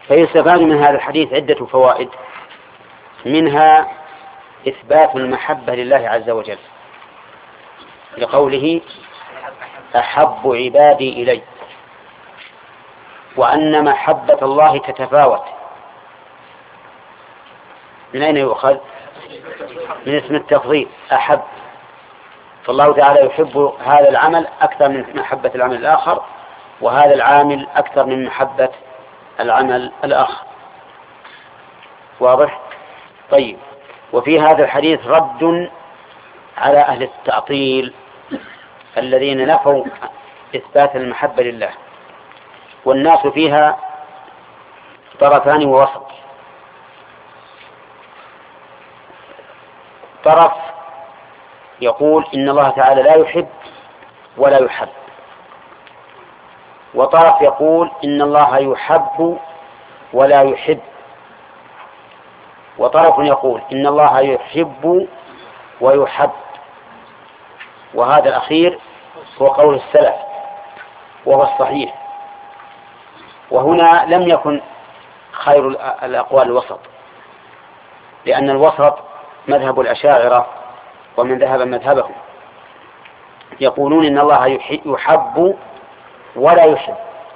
فيستفاد من هذا الحديث عدة فوائد، منها إثبات المحبة لله عز وجل لقوله أحب عبادي إلي، وأن محبة الله تتفاوت. من أين يؤخذ؟ من اسم التفضيل أحب، فالله تعالى يحب هذا العمل أكثر من محبة العمل الآخر، وهذا العامل أكثر من محبة العمل الآخر. واضح؟ طيب، وفي هذا الحديث رد على أهل التعطيل الذين نفوا إثبات المحبة لله. والناس فيها طرفان ووسط. طرف يقول إن الله تعالى لا يحب ولا يحب، وطرف يقول إن الله يحب ولا يحب، وطرف يقول إن الله يحب ويحب. وهذا الأخير هو قول السلف وهو الصحيح. وهنا لم يكن خير الأقوال الوسط، لأن الوسط مذهب الأشاعرة ومن ذهب مذهبهم، يقولون إن الله يحب ولا يحب.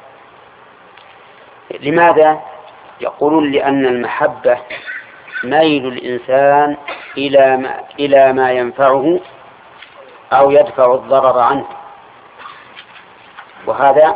لماذا؟ يقولون لأن المحبة ميل الإنسان إلى ما ينفعه أو يدفع الضرر عنه، وهذا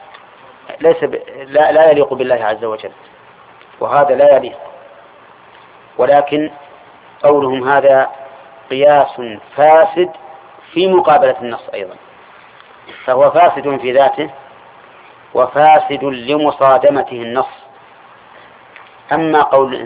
لا يليق بالله عز وجل، وهذا لا يليق. ولكن قولهم هذا قياس فاسد في مقابلة النص أيضا، فهو فاسد في ذاته وفاسد لمصادمته النص. أما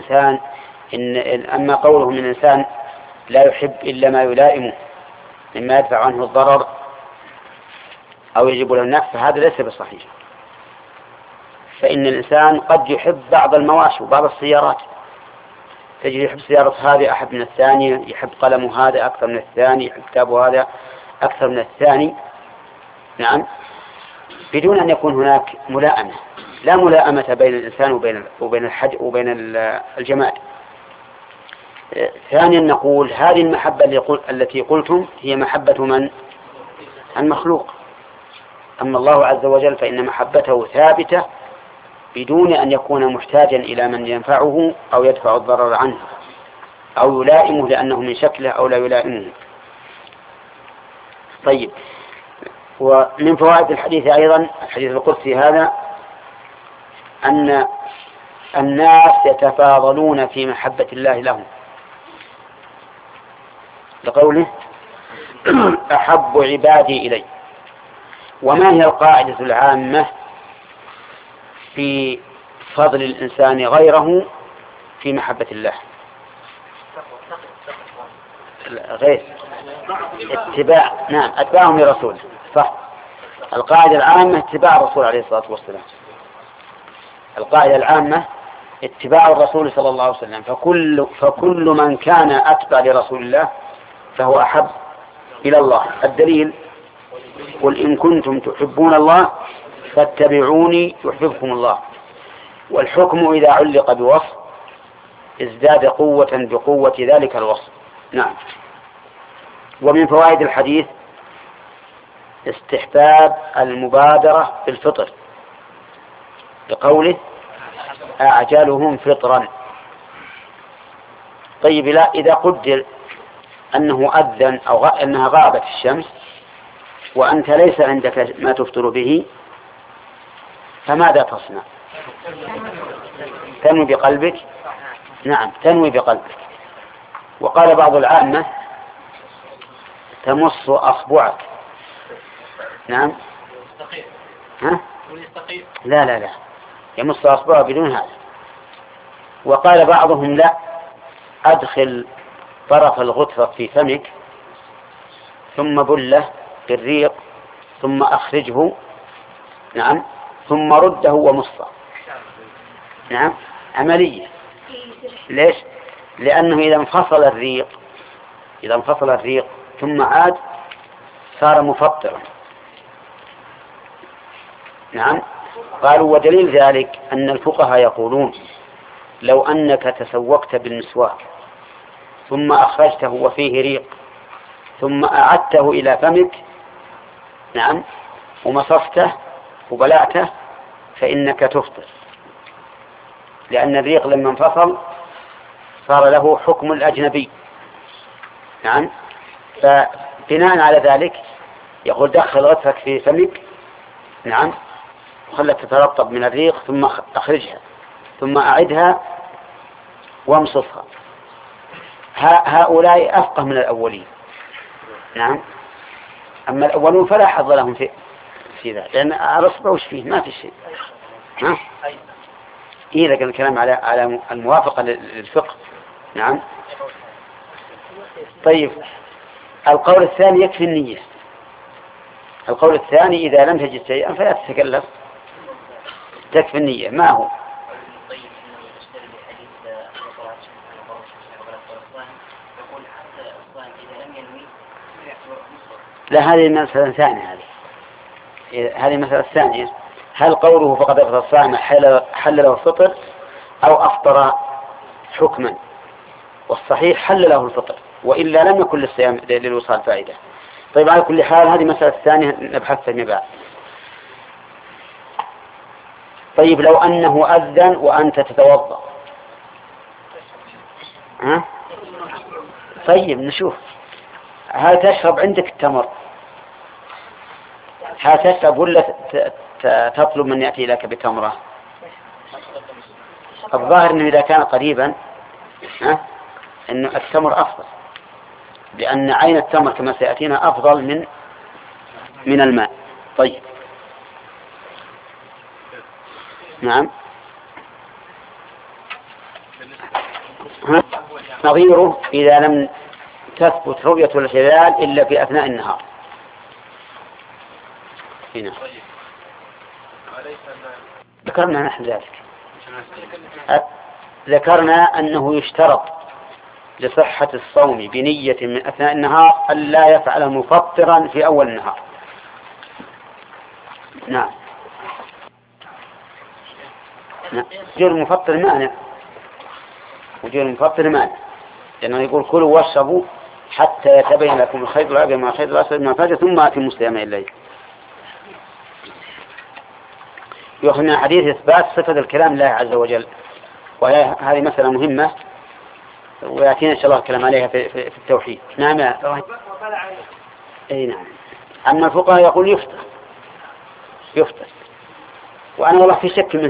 قوله من الإنسان لا يحب إلا ما يلائمه مما يدفع عنه الضرر أو يجب له النفع، فهذا ليس بصحيح. فإن الإنسان قد يحب بعض المواشي وبعض السيارات، تجد يحب سيارة هذه أحب من الثانية، يحب قلمه هذا أكثر من الثاني، يحب كتابه هذا أكثر من الثاني. نعم، بدون أن يكون هناك ملائمة، لا ملائمة بين الإنسان وبين الجماد. ثانيا نقول هذه المحبة التي قلتم هي محبة من؟ المخلوق. أما الله عز وجل فإن محبته ثابتة بدون أن يكون محتاجا إلى من ينفعه أو يدفع الضرر عنه أو يلائمه لأنه من شكله أو لا يلائمه. طيب، ومن فوائد الحديث أيضا الحديث القدسي هذا أن الناس يتفاضلون في محبة الله لهم، لقوله أحب عبادي إلي. وما هي القاعدة العامة في فضل الإنسان غيره في محبة الله؟ غير اتباع، نعم، أتباعهم لرسوله، صح. القاعدة العامة اتباع الرسول عليه الصلاة والسلام، القاعدة العامة اتباع الرسول صلى الله عليه وسلم. فكل من كان أتبع لرسول الله فهو أحب إلى الله. الدليل: قل إن كنتم تحبون الله فاتبعوني يحببكم الله. والحكم إذا علق بوصف ازداد قوة بقوة ذلك الوصف. نعم. ومن فوائد الحديث استحباب المبادرة بالفطر، بقوله أعجلهم فطرا. طيب، لا، إذا قدر أنه أذن أو أنها غابت الشمس وأنت ليس عندك ما تفطر به، فماذا تصنع؟ تنوي بقلبك؟ نعم، تنوي بقلبك. وقال بعض العامة تمص أصبعك. نعم. ها؟ لا، يمص أصبعه بدون هذا. وقال بعضهم لا، أدخل طرف الغطفة في فمك ثم بله بالريق ثم أخرجه، نعم، ثم رده ومصه. نعم، عملية. ليش؟ لأنه إذا انفصل الريق ثم عاد صار مفطرا. نعم، قالوا ودليل ذلك أن الفقهاء يقولون لو أنك تسوقت بالمسواك ثم أخرجته وفيه ريق ثم أعدته إلى فمك، نعم، ومصفته وبلعته، فإنك تفطر، لأن الريق لما انفصل صار له حكم الأجنبي. نعم. فبناء على ذلك يقول دخل غثك في فمك، نعم، وخلت تترطب من الريق ثم أخرجها ثم أعدها وامصفها. هؤلاء أفقه من الأولين. نعم. أما الأولون فلا حظ لهم في ذلك، لأن الرصبة وش فيه؟ ما في شيء. ها؟ إذا كان الكلام على الموافقة للفقه. نعم. طيب، القول الثاني يكفي النية. القول الثاني إذا لم تجد شيئا فلا تتكلف، تكفي النية. ما هو؟ لا، هذه مسألة ثانية. هذه مسألة ثانية. هل قوله فقد أفطر الصائم حل له الفطر أو أفطر حكما؟ والصحيح حل له الفطر، وإلا لم يكن للصيام للوصال فائدة. طيب، على كل حال هذه مسألة ثانية نبحث فيما بعد. طيب، لو أنه أذن وأنت تتوضأ، ها؟ طيب، نشوف. هل تشرب عندك التمر؟ هل تشرب ولا تطلب من يأتي لك بتمرة؟ الظاهر أنه إذا كان قريبا أن التمر أفضل، لأن عين التمر كما سيأتينا أفضل من الماء. طيب. نعم. نظيره إذا لم تثبت رؤية الهلال إلا في أثناء النهار. هنا ذكرنا نحن ذلك. ذكرنا أنه يشترط لصحة الصوم بنية من أثناء النهار ألا يفعل مفطرا في أول النهار. نعم. وجود المفطر مانع، وجود المفطر مانع، لأنه يقول كلوا واشربوا حتى يتبين لكم الخيط الأبيض من الخيط الأسود من الفجر ثم أتموا الصيام إلى الليل. يؤخذنا حديث إثبات صفة الكلام لله عز وجل، وهذه مسألة مهمة ويأتينا إن شاء الله الكلام عليها في التوحيد. نعم. أي نعم. أما الفقهاء يقول يفطر. وأنا والله في شك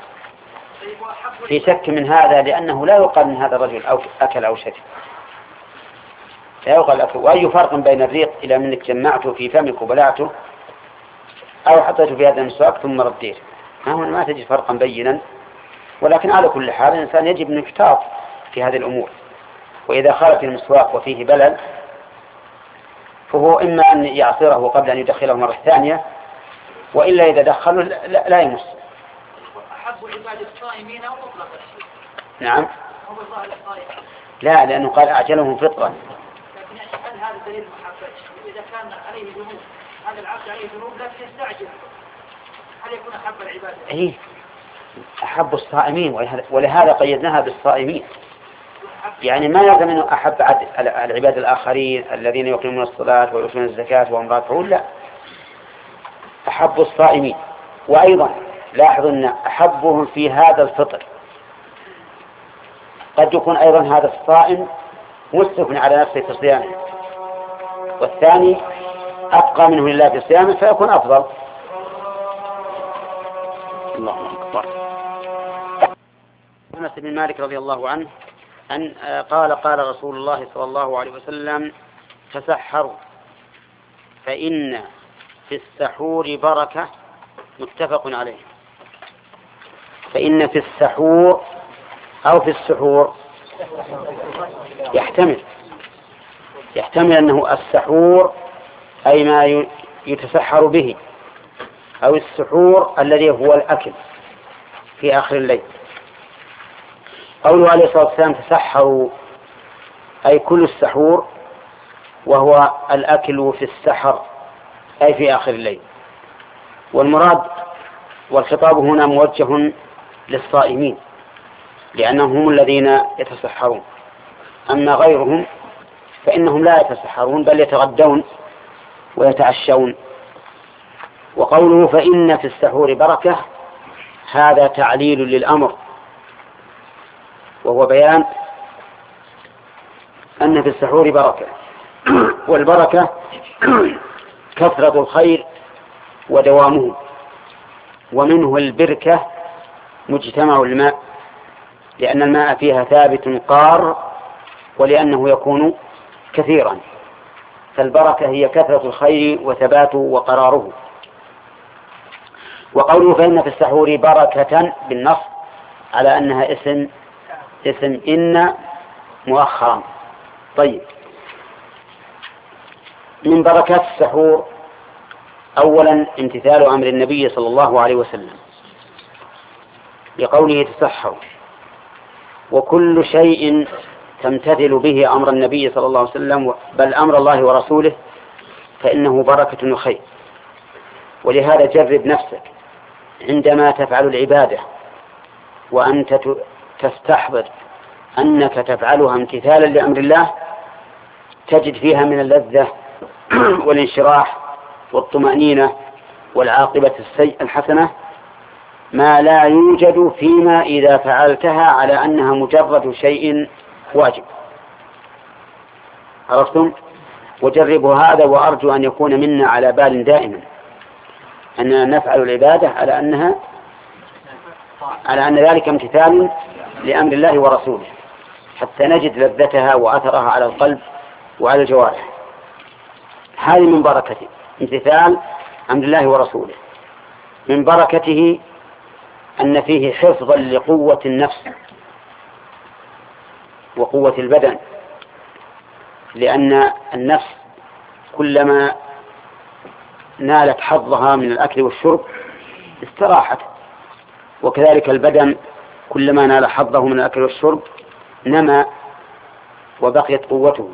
من هذا، لأنه لا يقال من هذا الرجل أو أكل أو شرب، لا يقال أكل. وأي فرق بين الريق إلى منك جمعته في فمك وبلعته أو حطيته في هذا المسواك ثم رديته؟ ما تجد فرقا بينا. ولكن على كل حال الإنسان يجب أن يحتاط في هذه الأمور، وإذا خالف المسواك وفيه بلل فهو إما أن يعصره قبل أن يدخله مرة ثانية، وإلا إذا دخله لا يمس. أحب عباد الصائمين أو مطلق الشيء؟ نعم. لا، لأنه قال أعجلهم فطرا. لكن هل هذا دليل محبة؟ إذا كان عليه ذنوب، هذا العبد عليه ذنوب لكن يستعجل، هل يكون أحب العباد؟ إيه، أحب الصائمين، ولهذا قيدناها بالصائمين. يعني ما يلزم أنه أحب العباد الآخرين الذين يقيمون الصلاة ويؤتون الزكاة وهم راكعون، لا، أحب الصائمين. وأيضا لاحظوا أن أحبهم في هذا الفطر قد يكون أيضا هذا الصائم مسرف على نفسه في صيامه، والثاني أبقى منه لله في صيامه فيكون أفضل. الله أكبر. أنس بن مالك رضي الله عنه أن قال رسول الله صلى الله عليه وسلم: تسحروا فإن في السحور بركة. متفق عليه. فإن في السحور أو في السحور يحتمل أنه السحور أي ما يتسحر به، أو السحور الذي هو الأكل في آخر الليل. قوله عليه الصلاة والسلام تسحروا أي كل السحور، وهو الأكل في السحر أي في آخر الليل. والمراد والخطاب هنا موجه للصائمين لأنهم هم الذين يتسحرون، أما غيرهم فإنهم لا يتسحرون بل يتغدون ويتعشون. وقوله فإن في السحور بركة هذا تعليل للأمر، وهو بيان أن في السحور بركة، والبركة كثرة الخير ودوامه، ومنه البركة مجتمع الماء لأن الماء فيها ثابت قار ولأنه يكون كثيرا، فالبركة هي كثرة الخير وثباته وقراره. وقوله فإن في السحور بركة بالنص على أنها اسم إن مؤخرا. طيب، من بركات السحور أولا امتثال أمر النبي صلى الله عليه وسلم لقوله تسحروا، وكل شيء تمتثل به أمر النبي صلى الله عليه وسلم بل أمر الله ورسوله فإنه بركة وخير. ولهذا جرب نفسك عندما تفعل العبادة وأنت تستحضر أنك تفعلها امتثالا لأمر الله، تجد فيها من اللذة والانشراح والطمأنينة والعاقبة الحسنة ما لا يوجد فيما إذا فعلتها على أنها مجرد شيء واجب. عرفتم؟ وجربوا هذا، وأرجو أن يكون منا على بال دائما أننا نفعل العبادة على أن ذلك امتثال لأمر الله ورسوله حتى نجد لذتها وأثرها على القلب وعلى الجوارح. هذه من بركته امتثال أمر الله ورسوله. من بركته أن فيه حفظا لقوة النفس وقوة البدن، لأن النفس كلما نالت حظها من الأكل والشرب استراحت، وكذلك البدن كلما نال حظه من الأكل والشرب نمى وبقيت قوته.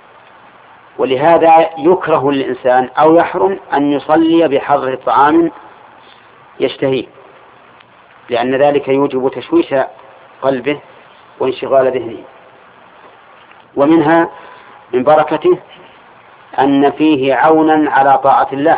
ولهذا يكره للإنسان أو يحرم أن يصلي بحضرة طعام يشتهيه، لأن ذلك يوجب تشويش قلبه وانشغال ذهنه. ومنها من بركته أن فيه عونا على طاعة الله،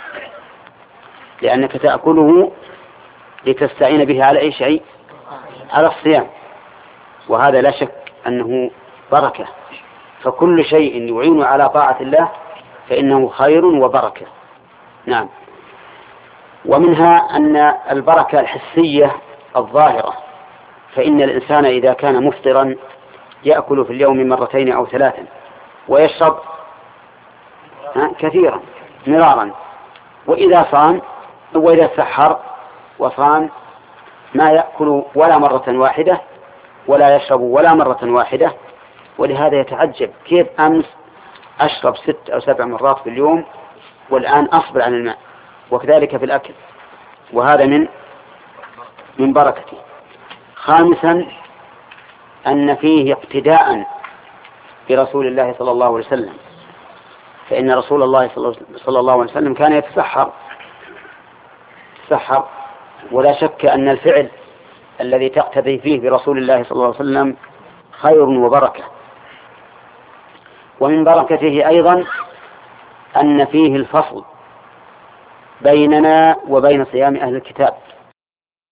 لأنك تأكله لتستعين به على أي شيء؟ على الصيام، وهذا لا شك أنه بركة، فكل شيء يعين على طاعة الله فإنه خير وبركة. نعم. ومنها أن البركة الحسية الظاهرة، فإن الإنسان إذا كان مفطرا يأكل في اليوم مرتين أو ثلاثا ويشرب كثيرا مرارا، وإذا صام وإذا سحر وصام ما يأكل ولا مرة واحدة ولا يشرب ولا مرة واحدة. ولهذا يتعجب كيف أمس أشرب 6 أو 7 مرات في اليوم والآن أصبر عن الماء، وكذلك في الأكل، وهذا من بركته. خامسا أن فيه اقتداء برسول الله صلى الله عليه وسلم، فإن رسول الله صلى الله عليه وسلم كان يتسحر، ولا شك أن الفعل الذي تقتدي فيه برسول الله صلى الله عليه وسلم خير وبركة. ومن بركته أيضا أن فيه الفصل بيننا وبين صيام أهل الكتاب،